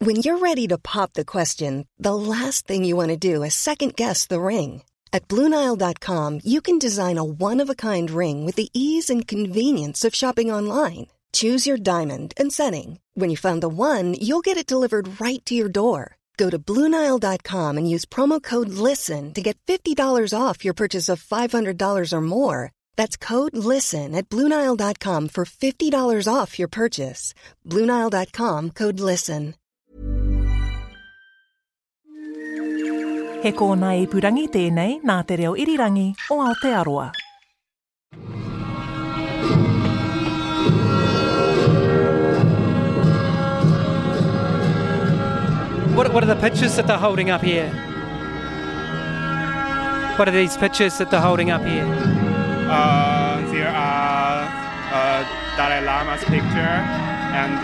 When you're ready to pop the question, the last thing you want to do is second-guess the ring. At BlueNile.com, you can design a one-of-a-kind ring with the ease and convenience of shopping online. Choose your diamond and setting. When you find the one, you'll get it delivered right to your door. Go to BlueNile.com and use promo code LISTEN to get $50 off your purchase of $500 or more. That's code LISTEN at BlueNile.com for $50 off your purchase. BlueNile.com, code LISTEN. He kōna ipurangi tēnei nā te reo irirangi o Aotearoa. What are the pictures that they're holding up here? What are these pictures that they're holding up here? There are Dalai Lama's picture and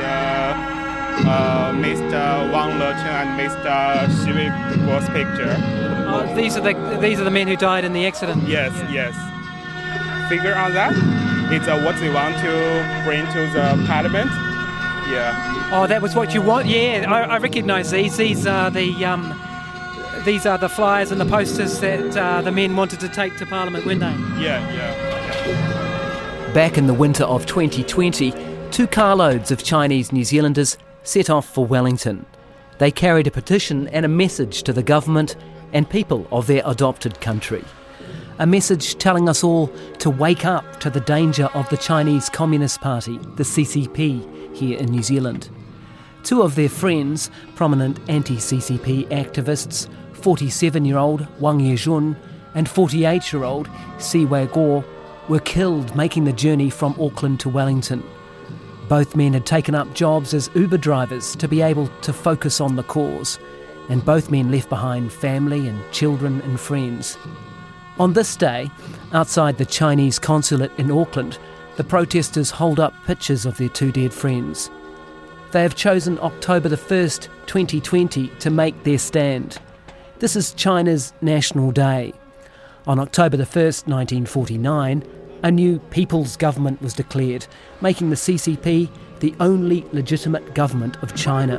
Mr. Wang Lecheng and Mr. Xi Weibo's picture. Oh, these are the men who died in the accident. Yes. Figure on that. It's what they want to bring to the parliament. Yeah. Oh, that was what you want. Yeah, I recognise these. These are the flyers and the posters that the men wanted to take to Parliament, weren't they? Yeah. Back in the winter of 2020, 2 carloads of Chinese New Zealanders set off for Wellington. They carried a petition and a message to the government and people of their adopted country. A message telling us all to wake up to the danger of the Chinese Communist Party, the CCP, here in New Zealand. 2 of their friends, prominent anti-CCP activists, 47-year-old Wang Yezhun and 48-year-old Si Weibo, were killed making the journey from Auckland to Wellington. Both men had taken up jobs as Uber drivers to be able to focus on the cause, and both men left behind family and children and friends. On this day, outside the Chinese consulate in Auckland, the protesters hold up pictures of their 2 dead friends. They have chosen October the 1st, 2020 to make their stand. This is China's National Day. On October the 1st, 1949, a new people's government was declared, making the CCP the only legitimate government of China.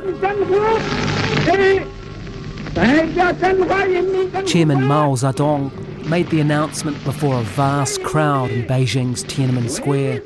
Chairman Mao Zedong made the announcement before a vast crowd in Beijing's Tiananmen Square.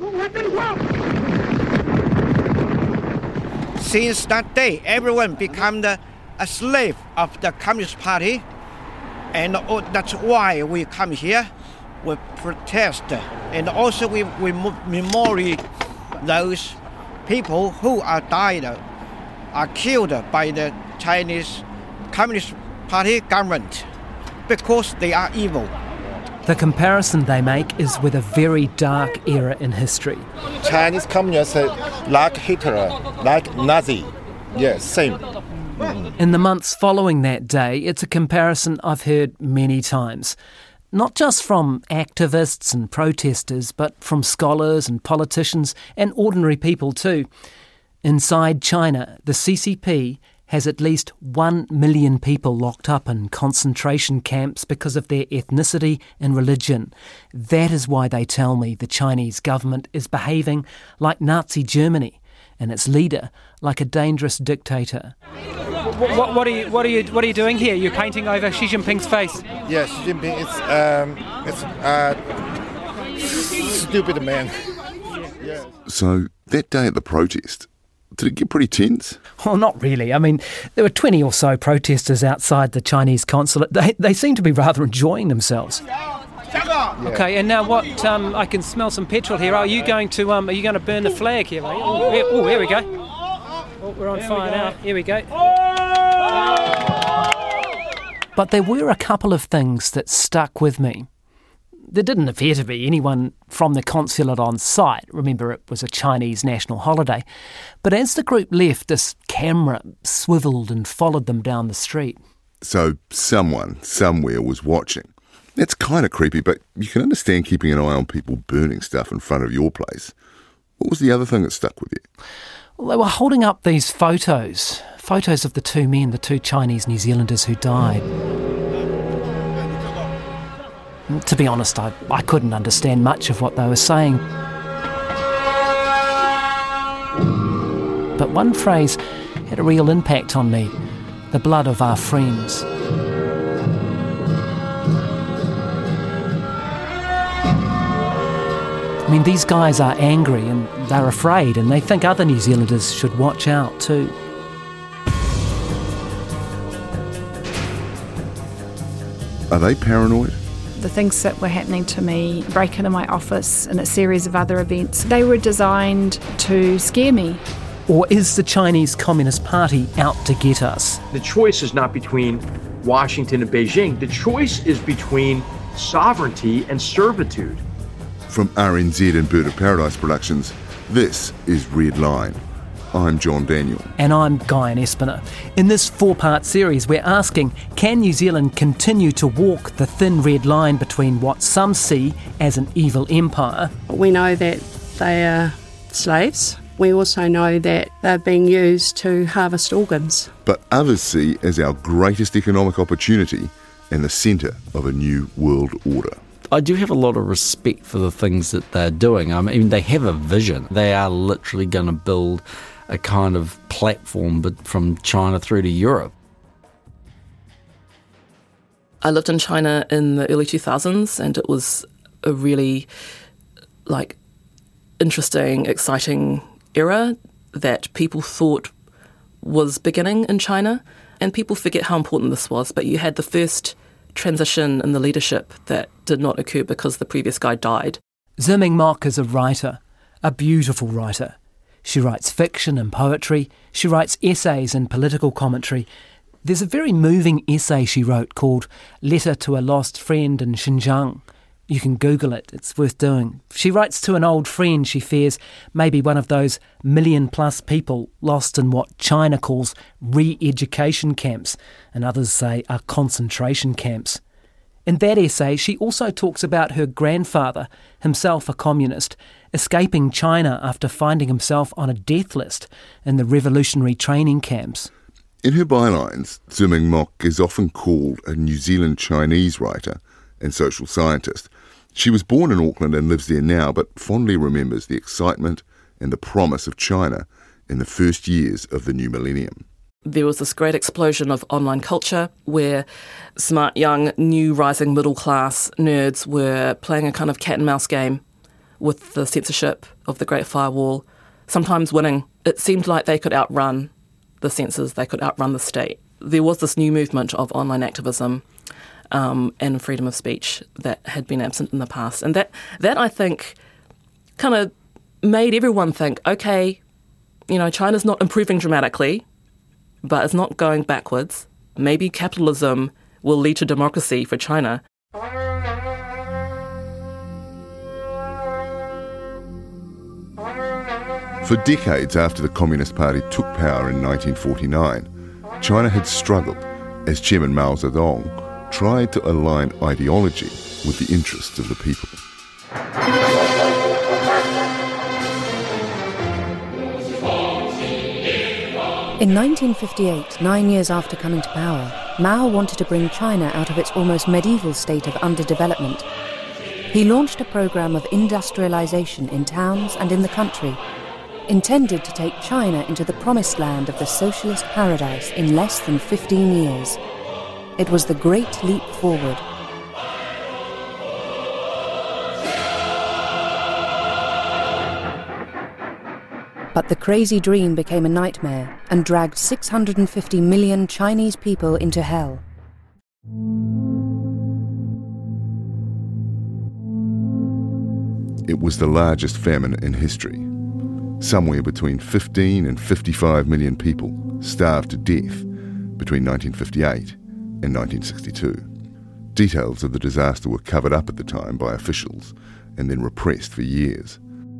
Since that day, everyone became a slave of the Communist Party, and that's why we come here. We protest, and also we memorialize those people who are killed by the Chinese Communist Party government because they are evil. The comparison they make is with a very dark era in history. Chinese communists like Hitler, like Nazi. Yes, same. In the months following that day, it's a comparison I've heard many times. Not just from activists and protesters, but from scholars and politicians and ordinary people too. Inside China, the CCP has at least 1 million people locked up in concentration camps because of their ethnicity and religion. That is why they tell me the Chinese government is behaving like Nazi Germany and its leader like a dangerous dictator. What are you doing here? You're painting over Xi Jinping's face. Yes, Xi Jinping is stupid man. Yeah. So that day at the protest, did it get pretty tense? Well, not really. I mean, there were 20 or so protesters outside the Chinese consulate. They seem to be rather enjoying themselves. Yeah. Okay, and now what? I can smell some petrol here. Are you going to burn the flag here? Oh, here we go. Oh, we're on fire now. Here we go. But there were a couple of things that stuck with me. There didn't appear to be anyone from the consulate on site. Remember, it was a Chinese national holiday. But as the group left, this camera swiveled and followed them down the street. So someone, somewhere was watching. That's kind of creepy, but you can understand keeping an eye on people burning stuff in front of your place. What was the other thing that stuck with you? Well, they were holding up these photos of the 2 men, the 2 Chinese New Zealanders who died. To be honest, I couldn't understand much of what they were saying. But one phrase had a real impact on me. The blood of our friends. I mean, these guys are angry and they're afraid, and they think other New Zealanders should watch out too. Are they paranoid? The things that were happening to me, break into my office and a series of other events, they were designed to scare me. Or is the Chinese Communist Party out to get us? The choice is not between Washington and Beijing. The choice is between sovereignty and servitude. From RNZ and Bird of Paradise Productions, this is Red Line. I'm John Daniel. And I'm Guyon Espiner. In this 4-part series, we're asking, can New Zealand continue to walk the thin red line between what some see as an evil empire? We know that they are slaves. We also know that they're being used to harvest organs. But others see as our greatest economic opportunity and the centre of a new world order. I do have a lot of respect for the things that they're doing. I mean, they have a vision. They are literally going to build a kind of platform from China through to Europe. I lived in China in the early 2000s, and it was a really interesting, exciting era that people thought was beginning in China. And people forget how important this was, but you had the first transition in the leadership that did not occur because the previous guy died. Zhi Ming Mok is a writer, a beautiful writer. She writes fiction and poetry. She writes essays and political commentary. There's a very moving essay she wrote called Letter to a Lost Friend in Xinjiang. You can Google it, it's worth doing. She writes to an old friend she fears may be one of those 1 million+ people lost in what China calls re-education camps, and others say are concentration camps. In that essay, she also talks about her grandfather, himself a communist, escaping China after finding himself on a death list in the revolutionary training camps. In her bylines, Zhi Ming Mok is often called a New Zealand Chinese writer and social scientist. She was born in Auckland and lives there now, but fondly remembers the excitement and the promise of China in the first years of the new millennium. There was this great explosion of online culture where smart, young, new rising middle class nerds were playing a kind of cat and mouse game with the censorship of the Great Firewall, sometimes winning. It seemed like they could outrun the censors, they could outrun the state. There was this new movement of online activism and freedom of speech that had been absent in the past. And that I think, kind of made everyone think, okay, China's not improving dramatically, but it's not going backwards. Maybe capitalism will lead to democracy for China. For decades after the Communist Party took power in 1949, China had struggled as Chairman Mao Zedong tried to align ideology with the interests of the people. In 1958, 9 years after coming to power, Mao wanted to bring China out of its almost medieval state of underdevelopment. He launched a program of industrialization in towns and in the country, intended to take China into the promised land of the socialist paradise in less than 15 years. It was the Great Leap Forward. But the crazy dream became a nightmare and dragged 650 million Chinese people into hell. It was the largest famine in history. Somewhere between 15 and 55 million people starved to death between 1958 and 1962. Details of the disaster were covered up at the time by officials and then repressed for years.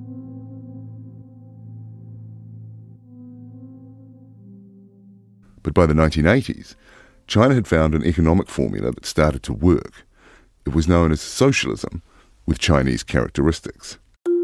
But by the 1980s, China had found an economic formula that started to work. It was known as socialism with Chinese characteristics.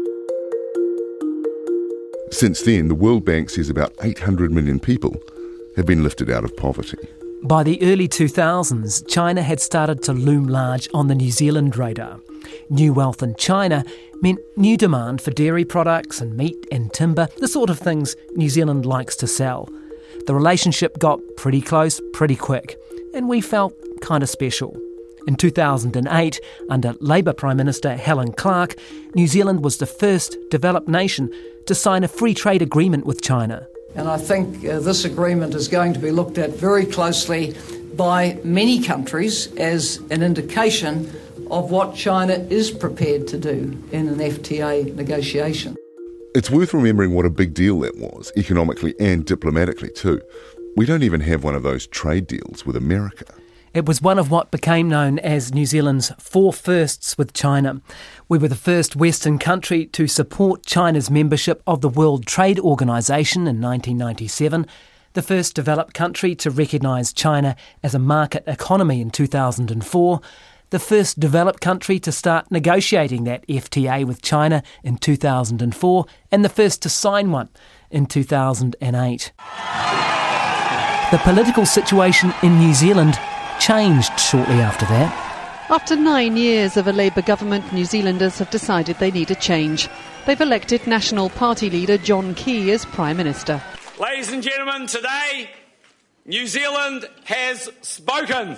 Since then, the World Bank says about 800 million people have been lifted out of poverty. By the early 2000s, China had started to loom large on the New Zealand radar. New wealth in China meant new demand for dairy products and meat and timber, the sort of things New Zealand likes to sell. The relationship got pretty close pretty quick, and we felt kind of special. In 2008, under Labour Prime Minister Helen Clark, New Zealand was the first developed nation to sign a free trade agreement with China. And I think this agreement is going to be looked at very closely by many countries as an indication of what China is prepared to do in an FTA negotiation. It's worth remembering what a big deal that was, economically and diplomatically too. We don't even have one of those trade deals with America. It was one of what became known as New Zealand's 4 firsts with China. We were the first Western country to support China's membership of the World Trade Organization in 1997, the first developed country to recognise China as a market economy in 2004, the first developed country to start negotiating that FTA with China in 2004, and the first to sign one in 2008. The political situation in New Zealand changed shortly after that. After 9 years of a Labour government, New Zealanders have decided they need a change. They've elected National Party leader John Key as Prime Minister. Ladies and gentlemen, today, New Zealand has spoken.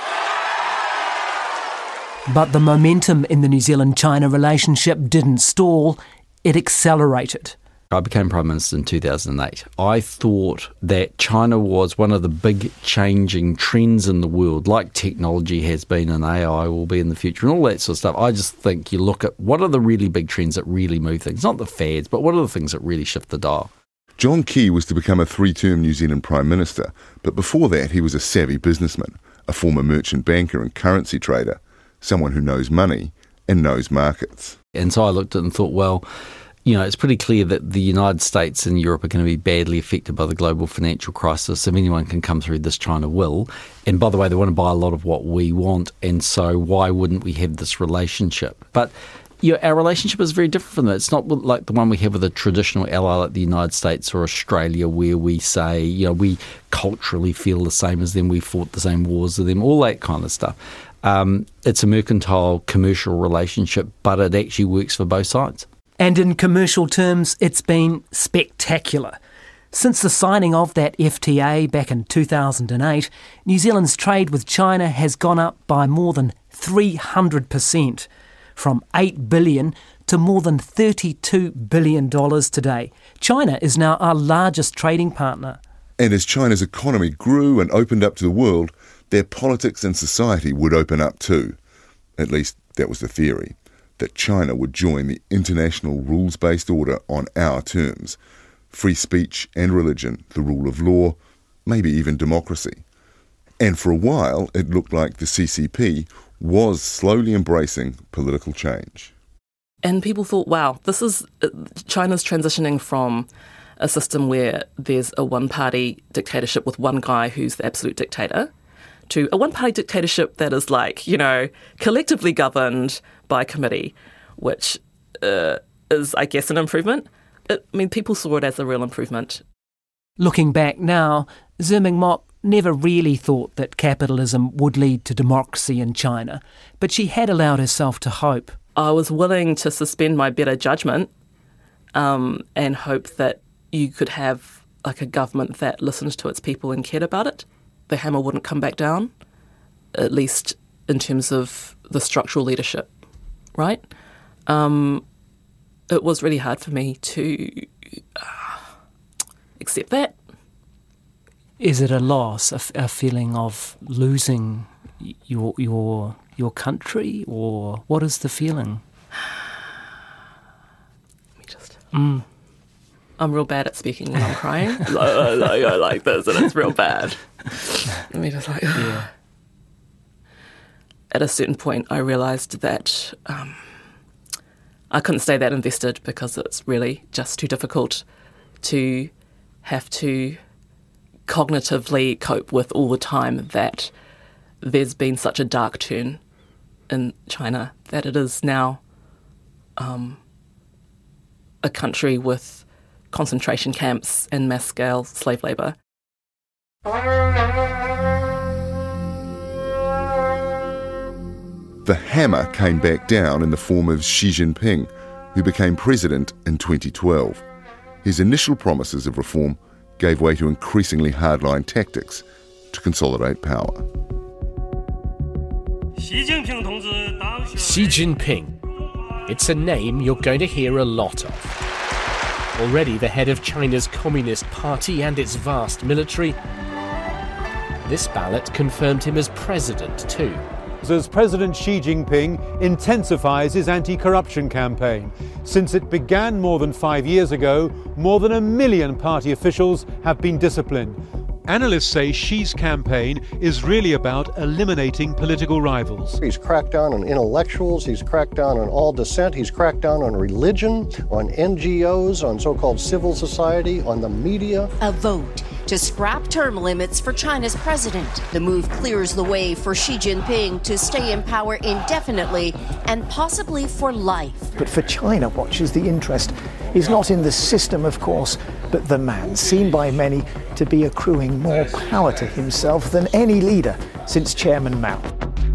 But the momentum in the New Zealand-China relationship didn't stall, it accelerated. I became Prime Minister in 2008. I thought that China was one of the big changing trends in the world, like technology has been and AI will be in the future and all that sort of stuff. I just think you look at what are the really big trends that really move things, not the fads, but what are the things that really shift the dial. John Key was to become a 3-term New Zealand Prime Minister, but before that he was a savvy businessman, a former merchant banker and currency trader, someone who knows money and knows markets. And so I looked at it and thought, well, you know, it's pretty clear that the United States and Europe are going to be badly affected by the global financial crisis. If anyone can come through this, China will. And by the way, they want to buy a lot of what we want. And so why wouldn't we have this relationship? But you know, our relationship is very different from that. It's not like the one we have with a traditional ally like the United States or Australia, where we say, you know, we culturally feel the same as them, we fought the same wars as them, all that kind of stuff. It's a mercantile commercial relationship, but it actually works for both sides. And in commercial terms, it's been spectacular. Since the signing of that FTA back in 2008, New Zealand's trade with China has gone up by more than 300%, from $8 billion to more than $32 billion today. China is now our largest trading partner. And as China's economy grew and opened up to the world, their politics and society would open up too. At least that was the theory, that China would join the international rules-based order on our terms. Free speech and religion, the rule of law, maybe even democracy. And for a while, it looked like the CCP was slowly embracing political change. And people thought, wow, this is China's transitioning from a system where there's a one-party dictatorship with one guy who's the absolute dictator to a one-party dictatorship that is like, you know, collectively governed by committee, which is, I guess, an improvement. People saw it as a real improvement. Looking back now, Ziming Mok never really thought that capitalism would lead to democracy in China, but she had allowed herself to hope. I was willing to suspend my better judgment and hope that you could have like a government that listened to its people and cared about it. The hammer wouldn't come back down, at least in terms of the structural leadership, right? It was really hard for me to accept that. Is it a loss, a feeling of losing your country, or what is the feeling? Let me just... I'm real bad at speaking when I'm crying. like this, and it's real bad. Let me just like... Yeah. At a certain point, I realised that I couldn't stay that invested because it's really just too difficult to have to cognitively cope with all the time that there's been such a dark turn in China, that it is now a country with concentration camps and mass-scale slave labour. The hammer came back down in the form of Xi Jinping, who became president in 2012. His initial promises of reform gave way to increasingly hardline tactics to consolidate power. Xi Jinping. It's a name you're going to hear a lot of. Already the head of China's Communist Party and its vast military, this ballot confirmed him as president too. As President Xi Jinping intensifies his anti-corruption campaign. Since it began more than 5 years ago, more than 1 million party officials have been disciplined. Analysts say Xi's campaign is really about eliminating political rivals. He's cracked down on intellectuals, he's cracked down on all dissent, he's cracked down on religion, on NGOs, on so-called civil society, on the media. A vote to scrap term limits for China's president. The move clears the way for Xi Jinping to stay in power indefinitely and possibly for life. But for China, what is the interest is not in the system, of course, but the man, seen by many to be accruing more power to himself than any leader since Chairman Mao.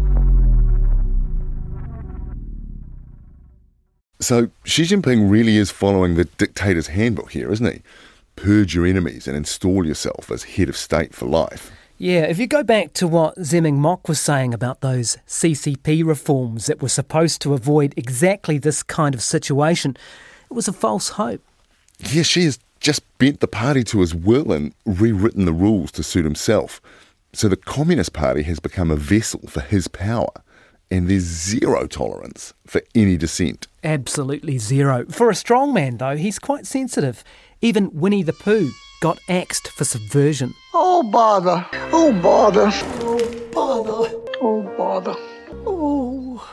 So Xi Jinping really is following the dictator's handbook here, isn't he? Purge your enemies and install yourself as head of state for life. Yeah, if you go back to what Zeming Mok was saying about those CCP reforms that were supposed to avoid exactly this kind of situation, it was a false hope. Yeah, Xi has just bent the party to his will and rewritten the rules to suit himself. So the Communist Party has become a vessel for his power, and there's zero tolerance for any dissent. Absolutely zero. For a strong man, though, he's quite sensitive. Even Winnie the Pooh got axed for subversion. Oh, bother. Oh, bother. Oh, bother. Oh, bother. Oh,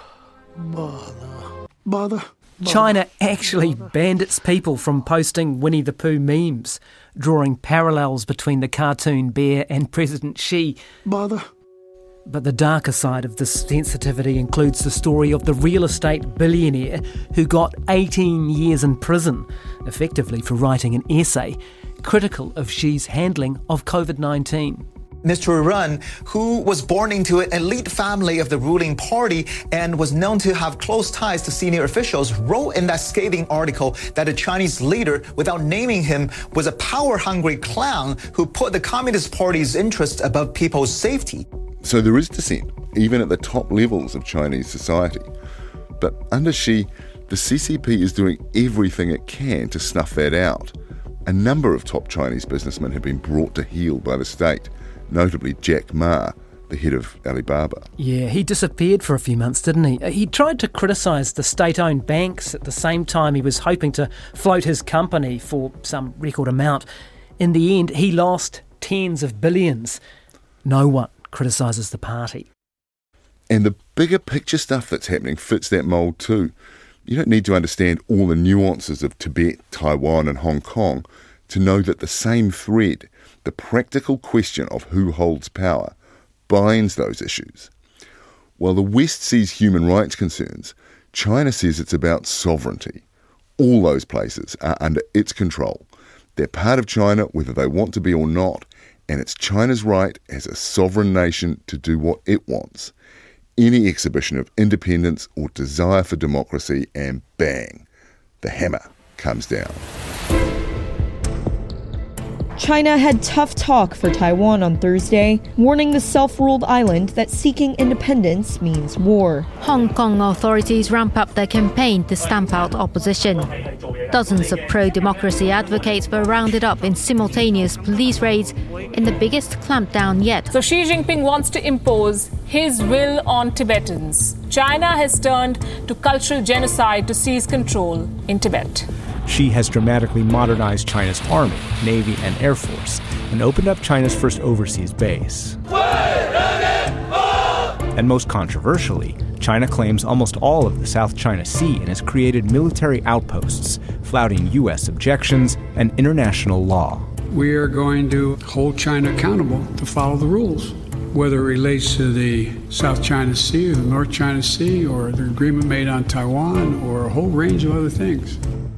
bother. Bother. China actually banned its people from posting Winnie the Pooh memes, drawing parallels between the cartoon bear and President Xi. Bother. But the darker side of this sensitivity includes the story of the real estate billionaire who got 18 years in prison, effectively for writing an essay critical of Xi's handling of COVID-19. Mr. Ren, who was born into an elite family of the ruling party and was known to have close ties to senior officials, wrote in that scathing article that the Chinese leader, without naming him, was a power-hungry clown who put the Communist Party's interests above people's safety. So there is dissent, even at the top levels of Chinese society. But under Xi, the CCP is doing everything it can to snuff that out. A number of top Chinese businessmen have been brought to heel by the state, notably Jack Ma, the head of Alibaba. Yeah, he disappeared for a few months, didn't he? He tried to criticise the state-owned banks at the same time he was hoping to float his company for some record amount. In the end, he lost tens of billions. No one criticises the party. And the bigger picture stuff that's happening fits that mould too. You don't need to understand all the nuances of Tibet, Taiwan and Hong Kong to know that the same thread, the practical question of who holds power, binds those issues. While the West sees human rights concerns, China says it's about sovereignty. All those places are under its control. They're part of China whether they want to be or not, and it's China's right as a sovereign nation to do what it wants. Any exhibition of independence or desire for democracy, and bang, the hammer comes down. China had tough talk for Taiwan on Thursday, warning the self-ruled island that seeking independence means war. Hong Kong authorities ramp up their campaign to stamp out opposition. Dozens of pro-democracy advocates were rounded up in simultaneous police raids in the biggest clampdown yet. So Xi Jinping wants to impose his will on Tibetans. China has turned to cultural genocide to seize control in Tibet. Xi has dramatically modernized China's army, navy, and air force, and opened up China's first overseas base. And most controversially, China claims almost all of the South China Sea and has created military outposts, flouting U.S. objections and international law. We are going to hold China accountable to follow the rules, whether it relates to the South China Sea or the North China Sea or the agreement made on Taiwan or a whole range of other things.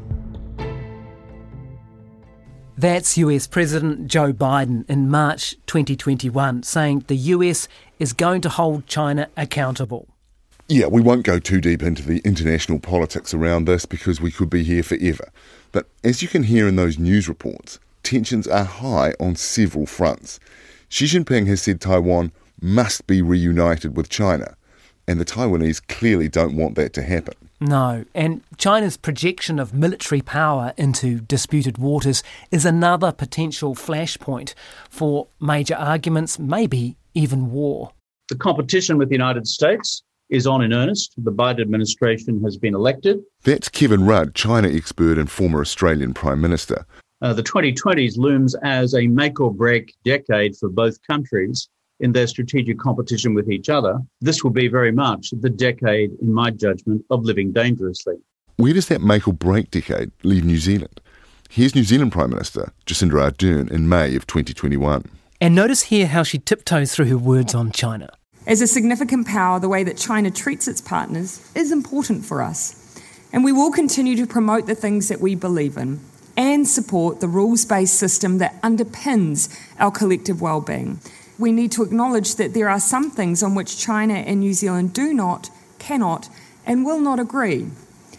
That's US President Joe Biden in March 2021 saying the US is going to hold China accountable. Yeah, we won't go too deep into the international politics around this because we could be here forever. But as you can hear in those news reports, tensions are high on several fronts. Xi Jinping has said Taiwan must be reunited with China, and the Taiwanese clearly don't want that to happen. No, and China's projection of military power into disputed waters is another potential flashpoint for major arguments, maybe even war. The competition with the United States is on in earnest. The Biden administration has been elected. That's Kevin Rudd, China expert and former Australian Prime Minister. The 2020s looms as a make-or-break decade for both countries in their strategic competition with each other. This will be very much the decade, in my judgment, of living dangerously. Where does that make-or-break decade leave New Zealand? Here's New Zealand Prime Minister Jacinda Ardern in May of 2021. And notice here how she tiptoes through her words on China. As a significant power, the way that China treats its partners is important for us. And we will continue to promote the things that we believe in and support the rules-based system that underpins our collective well-being. We need to acknowledge that there are some things on which China and New Zealand do not, cannot, and will not agree.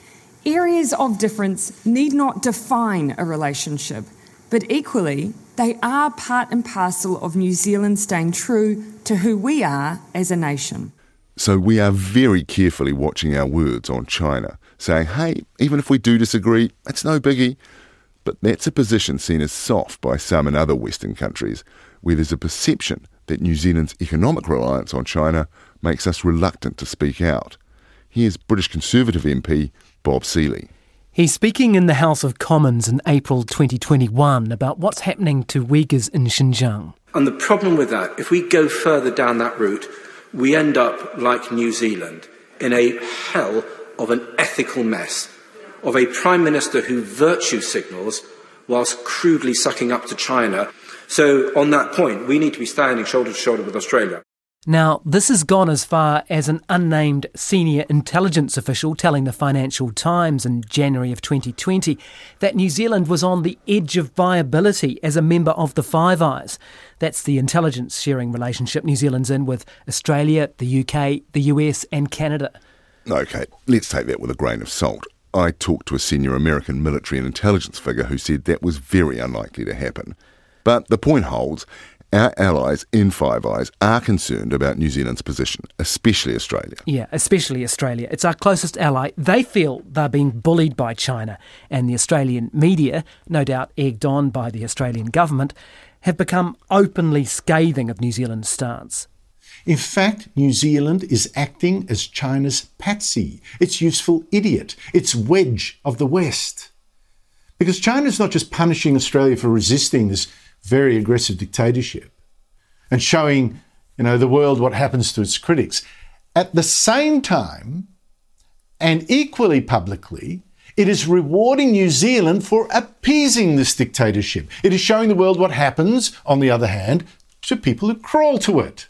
Areas of difference need not define a relationship, but equally, they are part and parcel of New Zealand staying true to who we are as a nation. So we are very carefully watching our words on China, saying, hey, even if we do disagree, it's no biggie. But that's a position seen as soft by some in other Western countries, where there's a perception that New Zealand's economic reliance on China makes us reluctant to speak out. Here's British Conservative MP Bob Seeley. He's speaking in the House of Commons in April 2021 about what's happening to Uyghurs in Xinjiang. And the problem with that, if we go further down that route, we end up like New Zealand, in a hell of an ethical mess, of a Prime Minister who virtue signals whilst crudely sucking up to China. So on that point, we need to be standing shoulder to shoulder with Australia. Now, this has gone as far as an unnamed senior intelligence official telling the Financial Times in January of 2020 that New Zealand was on the edge of viability as a member of the Five Eyes. That's the intelligence sharing relationship New Zealand's in with Australia, the UK, the US and Canada. OK, let's take that with a grain of salt. I talked to a senior American military and intelligence figure who said that was very unlikely to happen. But the point holds, our allies in Five Eyes are concerned about New Zealand's position, especially Australia. Yeah, especially Australia. It's our closest ally. They feel they're being bullied by China, and the Australian media, no doubt egged on by the Australian government, have become openly scathing of New Zealand's stance. In fact, New Zealand is acting as China's patsy, its useful idiot, its wedge of the West. Because China's not just punishing Australia for resisting this very aggressive dictatorship and showing, the world what happens to its critics. At the same time, and equally publicly, it is rewarding New Zealand for appeasing this dictatorship. It is showing the world what happens, on the other hand, to people who crawl to it.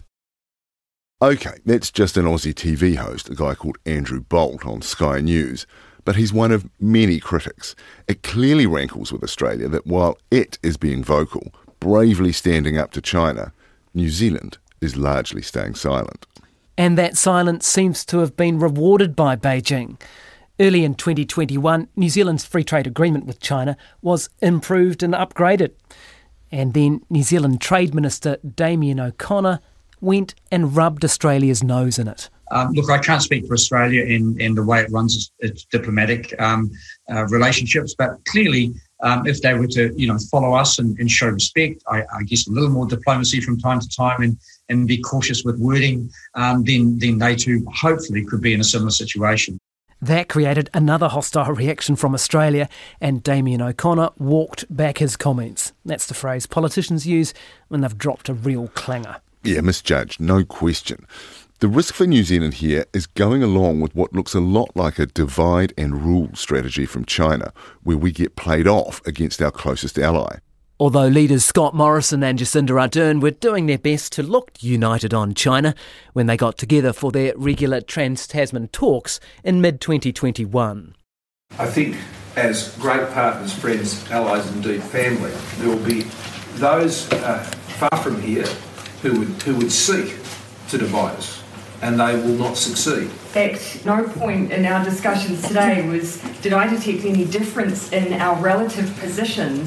OK, that's just an Aussie TV host, a guy called Andrew Bolt on Sky News. But he's one of many critics. It clearly rankles with Australia that while it is being vocal, bravely standing up to China, New Zealand is largely staying silent. And that silence seems to have been rewarded by Beijing. Early in 2021, New Zealand's free trade agreement with China was improved and upgraded. And then New Zealand Trade Minister Damien O'Connor went and rubbed Australia's nose in it. Look, I can't speak for Australia in the way it runs its diplomatic relationships, but clearly, if they were to, follow us and show respect, I guess a little more diplomacy from time to time and be cautious with wording, then they too hopefully could be in a similar situation. That created another hostile reaction from Australia, and Damien O'Connor walked back his comments. That's the phrase politicians use when they've dropped a real clanger. Yeah, misjudged, no question. The risk for New Zealand here is going along with what looks a lot like a divide and rule strategy from China, where we get played off against our closest ally. Although leaders Scott Morrison and Jacinda Ardern were doing their best to look united on China when they got together for their regular Trans-Tasman talks in mid-2021. I think as great partners, friends, allies and indeed family, there will be those far from here who would seek to divide us, and they will not succeed. At no point in our discussions today did I detect any difference in our relative positions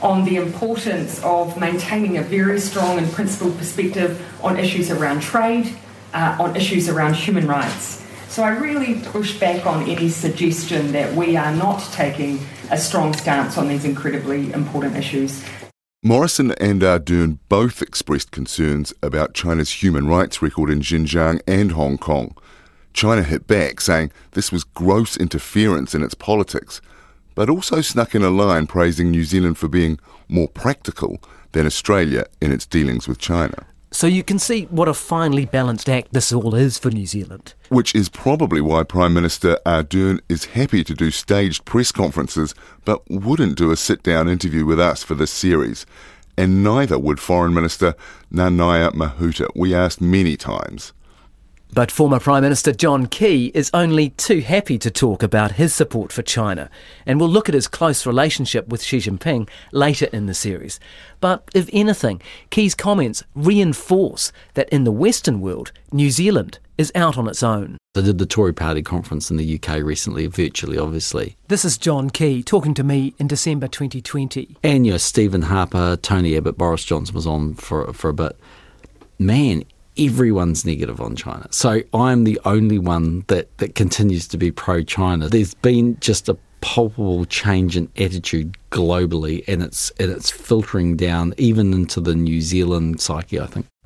on the importance of maintaining a very strong and principled perspective on issues around trade, on issues around human rights. So I really push back on any suggestion that we are not taking a strong stance on these incredibly important issues. Morrison and Ardern both expressed concerns about China's human rights record in Xinjiang and Hong Kong. China hit back, saying this was gross interference in its politics, but also snuck in a line praising New Zealand for being more practical than Australia in its dealings with China. So you can see what a finely balanced act this all is for New Zealand. Which is probably why Prime Minister Ardern is happy to do staged press conferences, but wouldn't do a sit-down interview with us for this series. And neither would Foreign Minister Nanaia Mahuta. We asked many times. But former Prime Minister John Key is only too happy to talk about his support for China, and we'll look at his close relationship with Xi Jinping later in the series. But if anything, Key's comments reinforce that in the Western world, New Zealand is out on its own. They did the Tory Party conference in the UK recently, virtually, obviously. This is John Key talking to me in December 2020. And, Stephen Harper, Tony Abbott, Boris Johnson was on for a bit. Man, everyone's negative on China. So I'm the only one that continues to be pro-China. There's been just a palpable change in attitude globally, and it's filtering down even into the New Zealand psyche, I think.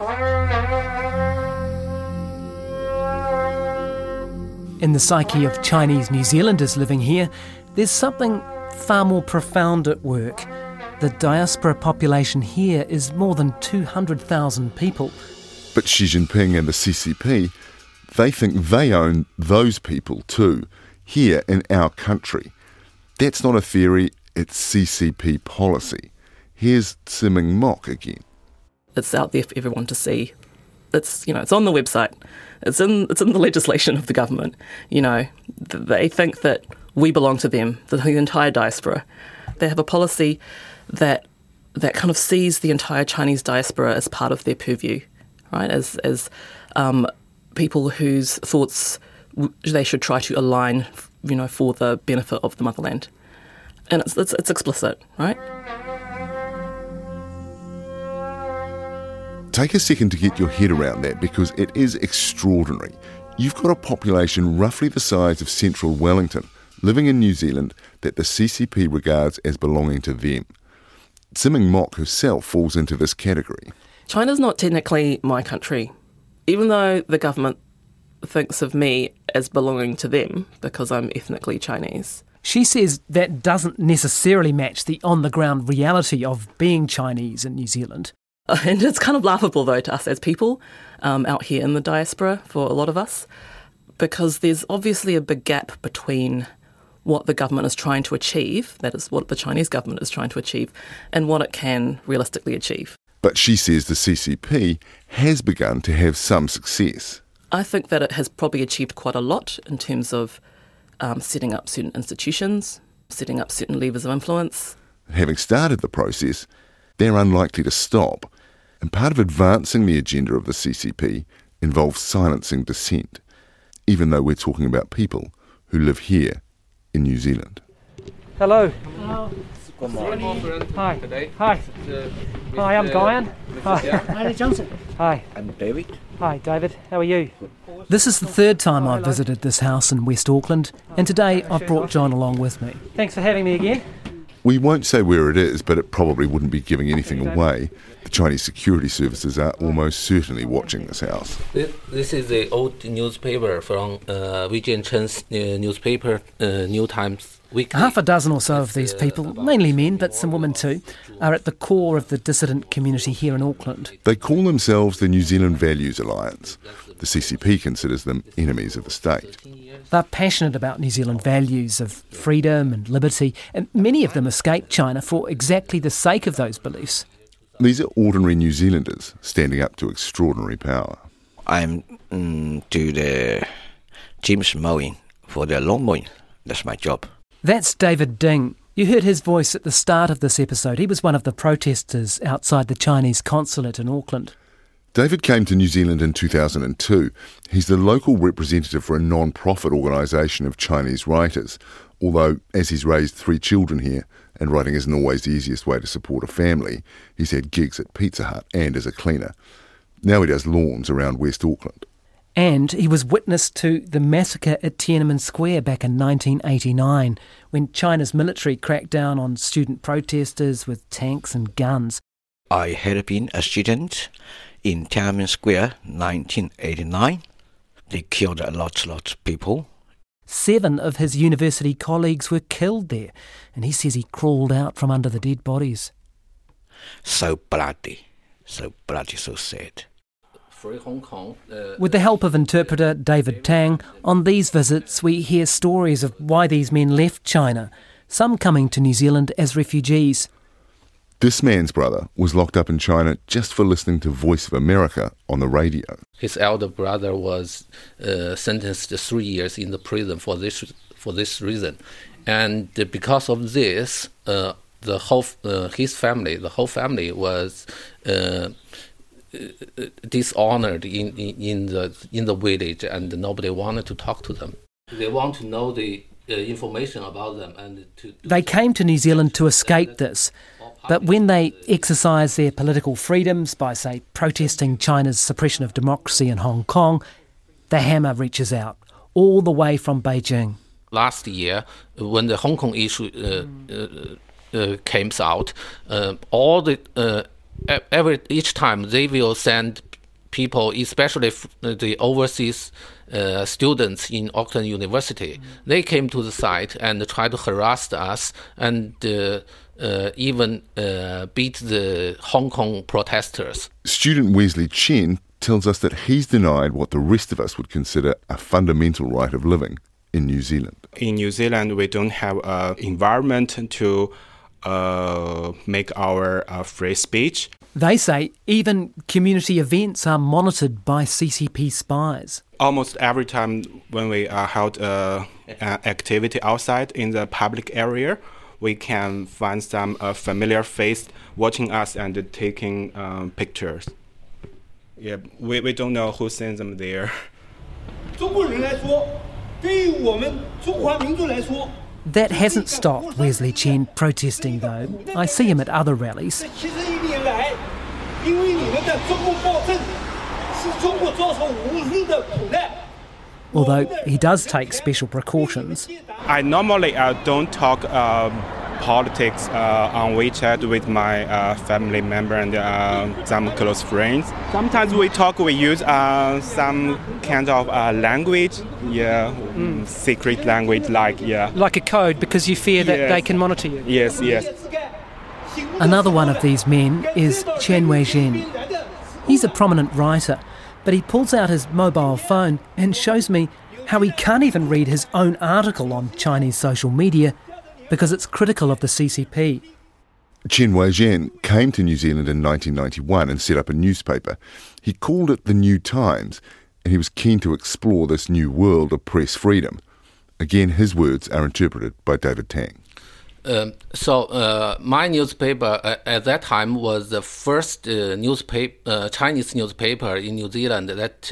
In the psyche of Chinese New Zealanders living here, there's something far more profound at work. The diaspora population here is more than 200,000 people. But Xi Jinping and the CCP, they think they own those people too, here in our country. That's not a theory, it's CCP policy. Here's Tse-Ming Mok again. It's out there for everyone to see. It's on the website. It's in the legislation of the government. They think that we belong to them, the entire diaspora. They have a policy that kind of sees the entire Chinese diaspora as part of their purview. Right, as people whose thoughts they should try to align, for the benefit of the motherland, and it's explicit, right? Take a second to get your head around that, because it is extraordinary. You've got a population roughly the size of central Wellington living in New Zealand that the CCP regards as belonging to them. Tse-Ming Mok herself falls into this category. China's not technically my country, even though the government thinks of me as belonging to them because I'm ethnically Chinese. She says that doesn't necessarily match the on-the-ground reality of being Chinese in New Zealand. And it's kind of laughable, though, to us as people out here in the diaspora, for a lot of us, because there's obviously a big gap between what the government is trying to achieve, that is what the Chinese government is trying to achieve, and what it can realistically achieve. But she says the CCP has begun to have some success. I think that it has probably achieved quite a lot in terms of setting up certain institutions, setting up certain levers of influence. Having started the process, they're unlikely to stop. And part of advancing the agenda of the CCP involves silencing dissent, even though we're talking about people who live here in New Zealand. Hello. Hello. Good morning. Hi. Hi. Hi, I'm Guyan. Hi, Johnson. Hi. I'm David. Hi, David. How are you? This is the third time I've visited this house in West Auckland, and today I've brought John along with me. Thanks for having me again. We won't say where it is, but it probably wouldn't be giving anything away. The Chinese security services are almost certainly watching this house. This is the old newspaper from Wei Jiancheng's newspaper, New Times Weekly. Half a dozen or so of these people, mainly men, but some women too, are at the core of the dissident community here in Auckland. They call themselves the New Zealand Values Alliance. The CCP considers them enemies of the state. They're passionate about New Zealand values of freedom and liberty, and many of them escaped China for exactly the sake of those beliefs. These are ordinary New Zealanders standing up to extraordinary power. I'm do the James mowing for the lawn mowing. That's my job. That's David Ding. You heard his voice at the start of this episode. He was one of the protesters outside the Chinese consulate in Auckland. David came to New Zealand in 2002. He's the local representative for a non-profit organisation of Chinese writers, although as he's raised 3 children here and writing isn't always the easiest way to support a family, he's had gigs at Pizza Hut and as a cleaner. Now he does lawns around West Auckland. And he was witness to the massacre at Tiananmen Square back in 1989, when China's military cracked down on student protesters with tanks and guns. I had been a student in Tiananmen Square 1989. They killed a lot of people. 7 of his university colleagues were killed there, and he says he crawled out from under the dead bodies. So bloody, so sad. With the help of interpreter David Tang, on these visits we hear stories of why these men left China, some coming to New Zealand as refugees. This man's brother was locked up in China just for listening to Voice of America on the radio. His elder brother was sentenced to 3 years in the prison for this reason, and because of this, the whole family was dishonored in the village, and nobody wanted to talk to them. They want to know the information about them, and they came to New Zealand to escape this. But when they exercise their political freedoms by, say, protesting China's suppression of democracy in Hong Kong, the hammer reaches out, all the way from Beijing. Last year, when the Hong Kong issue came out, each time they will send people, especially the overseas students in Auckland University, they came to the site and tried to harass us and even beat the Hong Kong protesters. Student Wesley Chen tells us that he's denied what the rest of us would consider a fundamental right of living in New Zealand. In New Zealand, we don't have an environment to make our free speech. They say even community events are monitored by CCP spies. Almost every time when we held an activity outside in the public area, we can find some familiar face watching us and taking pictures. Yeah, we don't know who sends them there. That hasn't stopped Wesley Chen protesting, though. I see him at other rallies. Although he does take special precautions. I normally don't talk politics on WeChat with my family member and some close friends. Sometimes we use some kind of language, secret language, like a code, because you fear that they can monitor you. Yes. Another one of these men is Chen Weizhen. He's a prominent writer, but he pulls out his mobile phone and shows me how he can't even read his own article on Chinese social media because it's critical of the CCP. Chen Weizhen came to New Zealand in 1991 and set up a newspaper. He called it The New Times, and he was keen to explore this new world of press freedom. Again, his words are interpreted by David Tang. My newspaper at that time was the first Chinese newspaper in New Zealand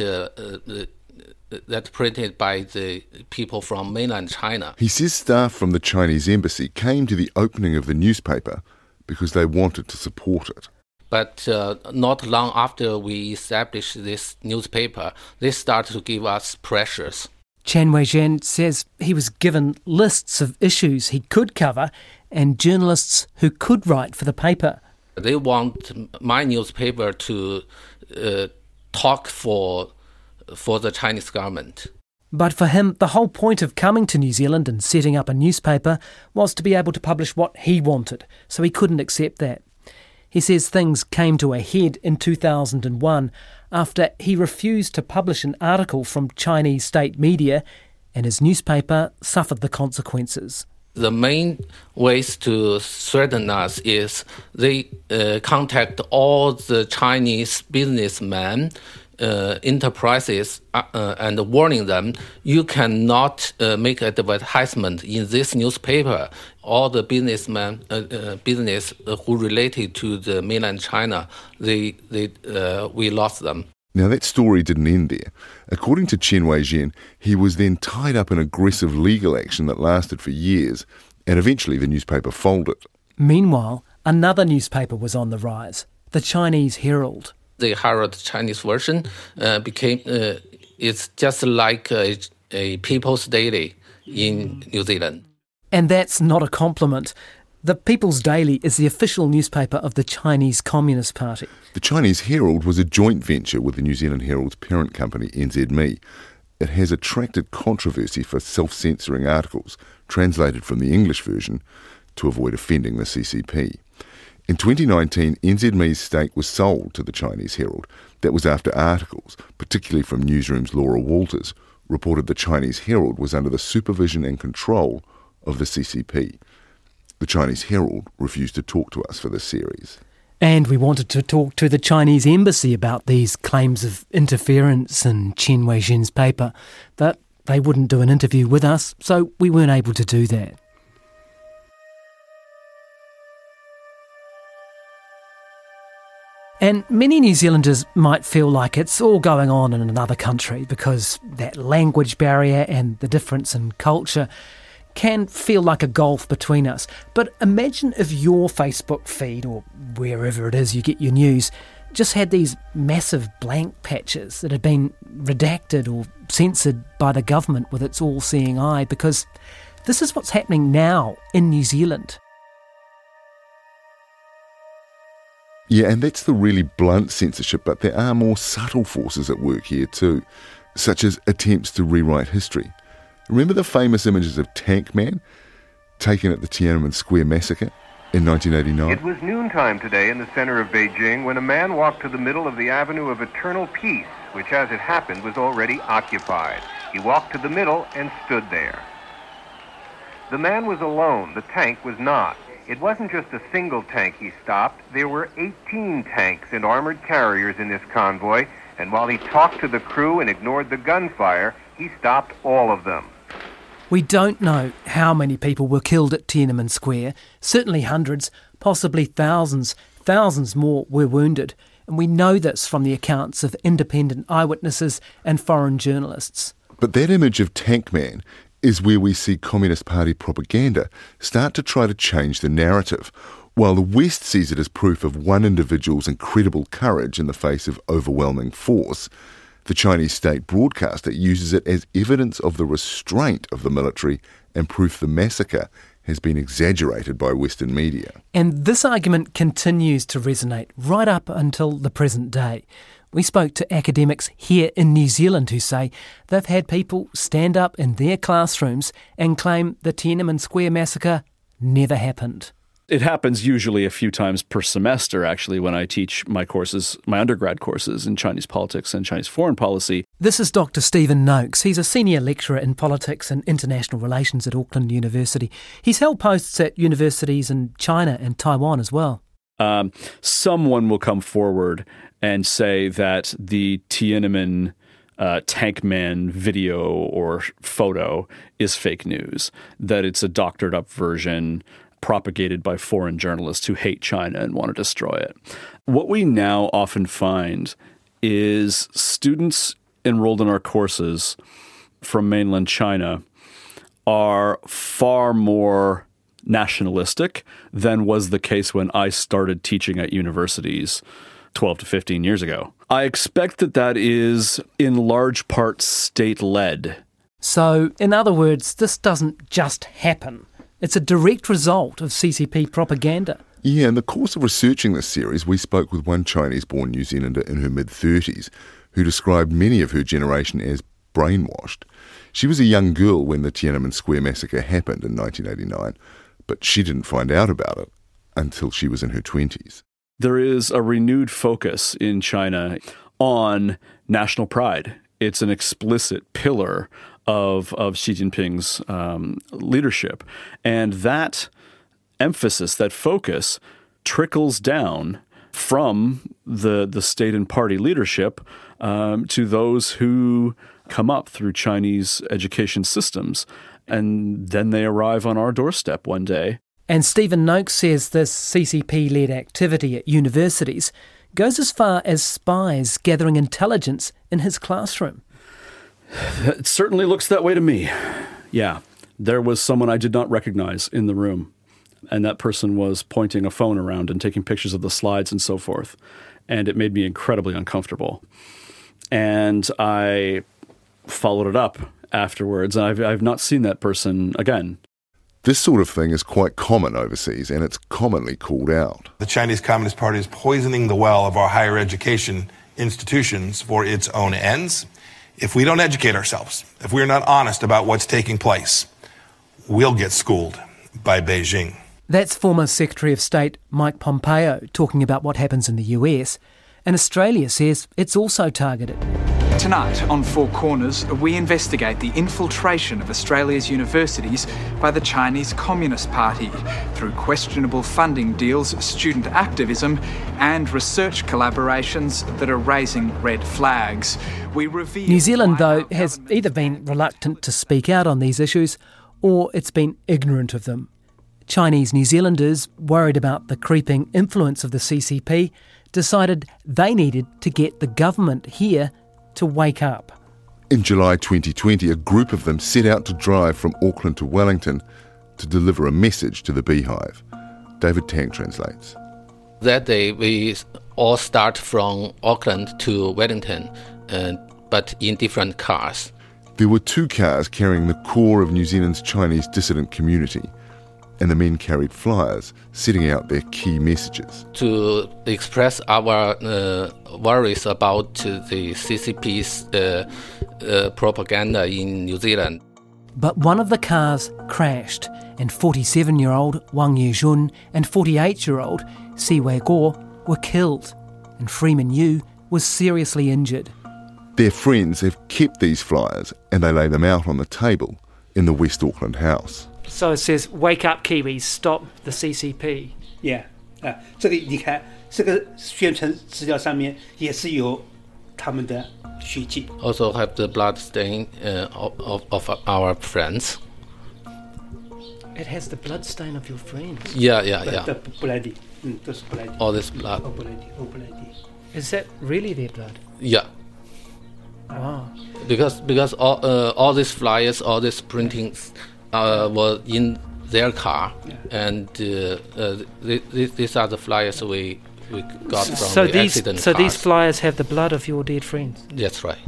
that printed by the people from mainland China. He says staff from the Chinese embassy came to the opening of the newspaper because they wanted to support it. But not long after we established this newspaper, they started to give us pressures. Chen Weizhen says he was given lists of issues he could cover and journalists who could write for the paper. They want my newspaper to talk for the Chinese government. But for him, the whole point of coming to New Zealand and setting up a newspaper was to be able to publish what he wanted, so he couldn't accept that. He says things came to a head in 2001 after he refused to publish an article from Chinese state media, and his newspaper suffered the consequences. The main ways to threaten us is they contact all the Chinese businessmen, enterprises, and warning them, you cannot make advertisement in this newspaper. All the businessmen, business who related to the mainland China, we lost them. Now that story didn't end there. According to Chen Weizhen, he was then tied up in aggressive legal action that lasted for years, and eventually the newspaper folded. Meanwhile, another newspaper was on the rise, the Chinese Herald. The Herald Chinese version became it's just like a People's Daily in New Zealand. And that's not a compliment. The People's Daily is the official newspaper of the Chinese Communist Party. The Chinese Herald was a joint venture with the New Zealand Herald's parent company, NZME. It has attracted controversy for self-censoring articles translated from the English version to avoid offending the CCP. In 2019, NZME's stake was sold to the Chinese Herald. That was after articles, particularly from Newsroom's Laura Walters, reported the Chinese Herald was under the supervision and control of the CCP. The Chinese Herald refused to talk to us for this series. And we wanted to talk to the Chinese embassy about these claims of interference in Chen Wei-shen's paper, but they wouldn't do an interview with us, so we weren't able to do that. And many New Zealanders might feel like it's all going on in another country because that language barrier and the difference in culture can feel like a gulf between us. But imagine if your Facebook feed, or wherever it is you get your news, just had these massive blank patches that had been redacted or censored by the government with its all-seeing eye, because this is what's happening now in New Zealand. Yeah, and that's the really blunt censorship, but there are more subtle forces at work here too, such as attempts to rewrite history. Remember the famous images of Tank Man, taken at the Tiananmen Square massacre in 1989? It was noontime today in the center of Beijing when a man walked to the middle of the Avenue of Eternal Peace, which, as it happened, was already occupied. He walked to the middle and stood there. The man was alone. The tank was not. It wasn't just a single tank he stopped. There were 18 tanks and armored carriers in this convoy, and while he talked to the crew and ignored the gunfire, he stopped all of them. We don't know how many people were killed at Tiananmen Square. Certainly hundreds, possibly thousands. Thousands more were wounded. And we know this from the accounts of independent eyewitnesses and foreign journalists. But that image of Tank Man is where we see Communist Party propaganda start to try to change the narrative. While the West sees it as proof of one individual's incredible courage in the face of overwhelming force, the Chinese state broadcaster uses it as evidence of the restraint of the military and proof the massacre has been exaggerated by Western media. And this argument continues to resonate right up until the present day. We spoke to academics here in New Zealand who say they've had people stand up in their classrooms and claim the Tiananmen Square massacre never happened. It happens usually a few times per semester, actually, when I teach my courses, my undergrad courses in Chinese politics and Chinese foreign policy. This is Dr. Stephen Noakes. He's a senior lecturer in politics and international relations at Auckland University. He's held posts at universities in China and Taiwan as well. Someone will come forward and say that the Tiananmen Tank Man video or photo is fake news, that it's a doctored up version propagated by foreign journalists who hate China and want to destroy it. What we now often find is students enrolled in our courses from mainland China are far more nationalistic than was the case when I started teaching at universities 12 to 15 years ago. I expect that is in large part state-led. So, in other words, this doesn't just happen. It's a direct result of CCP propaganda. Yeah, in the course of researching this series, we spoke with one Chinese-born New Zealander in her mid-30s who described many of her generation as brainwashed. She was a young girl when the Tiananmen Square massacre happened in 1989, but she didn't find out about it until she was in her 20s. There is a renewed focus in China on national pride. It's an explicit pillar of Xi Jinping's leadership. And that emphasis, that focus, trickles down from the state and party leadership to those who come up through Chinese education systems. And then they arrive on our doorstep one day. And Stephen Noakes says this CCP-led activity at universities goes as far as spies gathering intelligence in his classroom. It certainly looks that way to me. Yeah, there was someone I did not recognize in the room. and that person was pointing a phone around and taking pictures of the slides and so forth. And it made me incredibly uncomfortable. And I followed it up afterwards. I've not seen that person again. This sort of thing is quite common overseas, and it's commonly called out. The Chinese Communist Party is poisoning the well of our higher education institutions for its own ends. If we don't educate ourselves, if we're not honest about what's taking place, we'll get schooled by Beijing. That's former Secretary of State Mike Pompeo talking about what happens in the US, and Australia says it's also targeted. Tonight on Four Corners, we investigate the infiltration of Australia's universities by the Chinese Communist Party through questionable funding deals, student activism and research collaborations that are raising red flags. We reveal New Zealand, though, has either been reluctant to speak out on these issues or it's been ignorant of them. Chinese New Zealanders, worried about the creeping influence of the CCP, decided they needed to get the government here to wake up. In July 2020, a group of them set out to drive from Auckland to Wellington to deliver a message to the Beehive. David Tang translates. That day, we all start from Auckland to Wellington, but in different cars. There were 2 cars carrying the core of New Zealand's Chinese dissident community, and the men carried flyers setting out their key messages. To express our worries about the CCP's propaganda in New Zealand. But one of the cars crashed, and 47-year-old Wang Yejun and 48-year-old Si Wei Guo were killed, and Freeman Yu was seriously injured. Their friends have kept these flyers, and they lay them out on the table in the West Auckland house. So it says, "Wake up, Kiwis! Stop the CCP." Yeah, 这个你看，这个宣传资料上面也是有他们的血迹。 Also have the blood stain of our friends. It has the blood stain of your friends. Yeah. bloody. 都是 bloody. All this blood. bloody. Is that really their blood? Yeah. Wow. Because all these flyers, all these printings were in their car, and these are the flyers we got from the accident So cars. these flyers have the blood of your dead friends? That's right.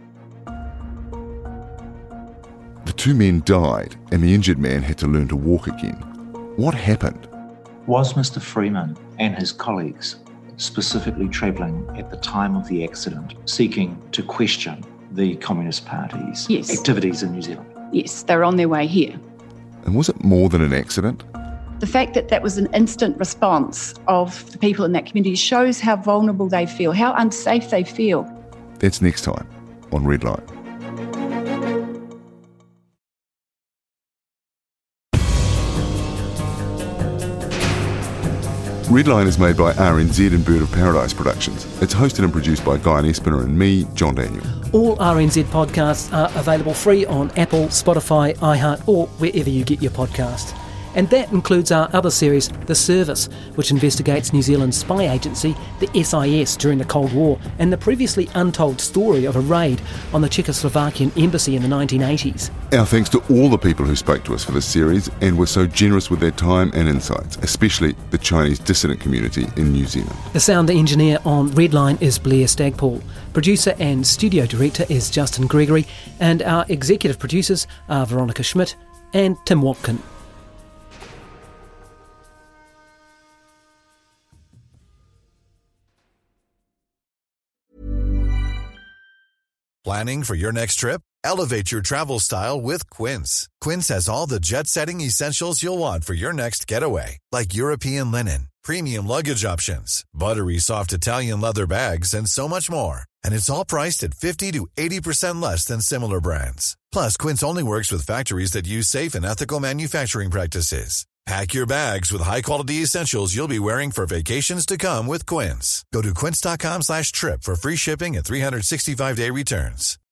The 2 men died, and the injured man had to learn to walk again. What happened? Was Mr. Freeman and his colleagues specifically travelling at the time of the accident, seeking to question the Communist Party's activities in New Zealand? Yes, they're on their way here. And was it more than an accident? The fact that that was an instant response of the people in that community shows how vulnerable they feel, how unsafe they feel. That's next time on Redline. Redline is made by RNZ and Bird of Paradise Productions. It's hosted and produced by Guy Espiner and me, John Daniel. All RNZ podcasts are available free on Apple, Spotify, iHeart, or wherever you get your podcasts. And that includes our other series, The Service, which investigates New Zealand's spy agency, the SIS, during the Cold War, and the previously untold story of a raid on the Czechoslovakian embassy in the 1980s. Our thanks to all the people who spoke to us for this series and were so generous with their time and insights, especially the Chinese dissident community in New Zealand. The sound engineer on Redline is Blair Stagpole. Producer and studio director is Justin Gregory, and our executive producers are Veronica Schmidt and Tim Watkin. Planning for your next trip? Elevate your travel style with Quince. Quince has all the jet-setting essentials you'll want for your next getaway, like European linen, premium luggage options, buttery soft Italian leather bags, and so much more. And it's all priced at 50 to 80% less than similar brands. Plus, Quince only works with factories that use safe and ethical manufacturing practices. Pack your bags with high-quality essentials you'll be wearing for vacations to come with Quince. Go to quince.com/trip for free shipping and 365-day returns.